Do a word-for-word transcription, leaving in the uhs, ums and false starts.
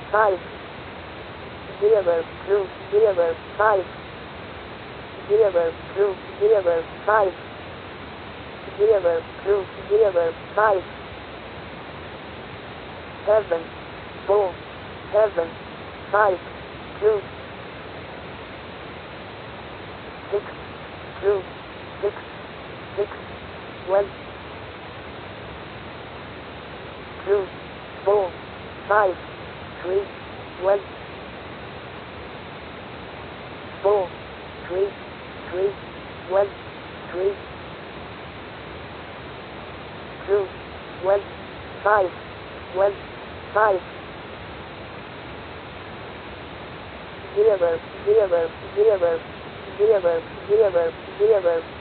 five, zero, two, zero, five, zero, two, zero, five, zero, two, zero, five, seven, four, seven, five, two, six, two, six, six, one, two, four, five, three, one, four, three, three, one, three, two, one, five, one, five, zero, zero, zero, zero, zero, zero.